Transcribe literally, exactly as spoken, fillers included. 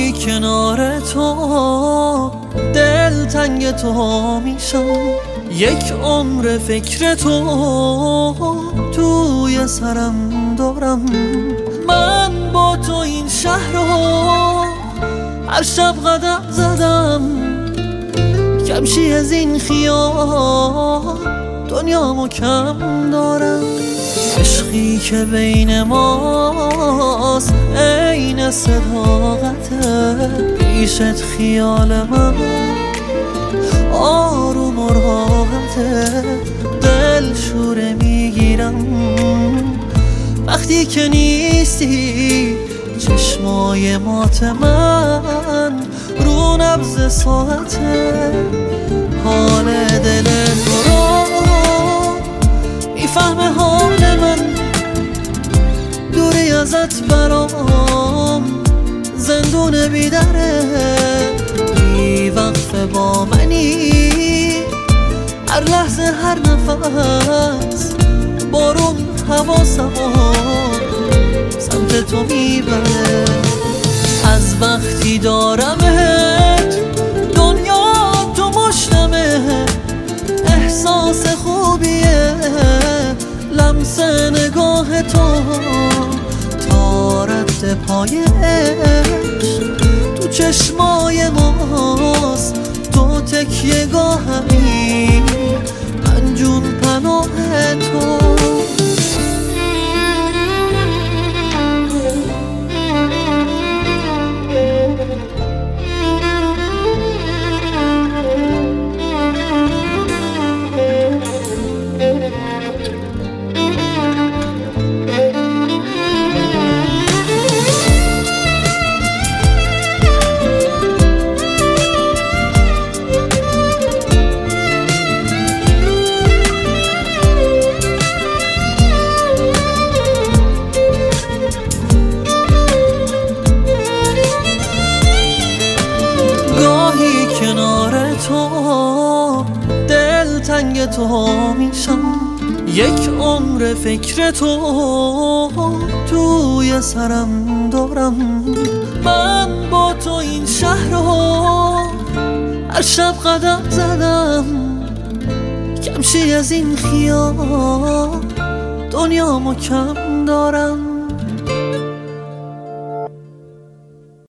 گاهی کنار تو دل تنگ تو میشم، یک عمر فکر تو توی سرم دارم. من با تو این شهر رو هر شب قدم زدم، کمشی از این خیال دنیامو کم دارم. عشقی که بین ماست عین صداقته، پیشت خیال من آروم و راحته. دل شوره میگیرم وقتی که نیستی، چشمای مات من رو نبض ساعته. حال دل تو رو میفهمه حال من، دوری ازت برام زندون بیدره. بی وقفه با منی، هر لحظه هر نفس بارون حواسمو سمت تو میبره. از وقتی دارمت دنیا تو مشتمه، احساس خوبیه لمس نگاه تو. تا رد پای عشق تو چشمای ماست، تو تکیه گاهمی من جون پناه تو. کنار تو دل تنگ تو میشم، یک عمر فکر تو توی سرم دارم. من با تو این شهر رو هر شب قدم زدم، کمشی از این خیال دنیامو کم دارم.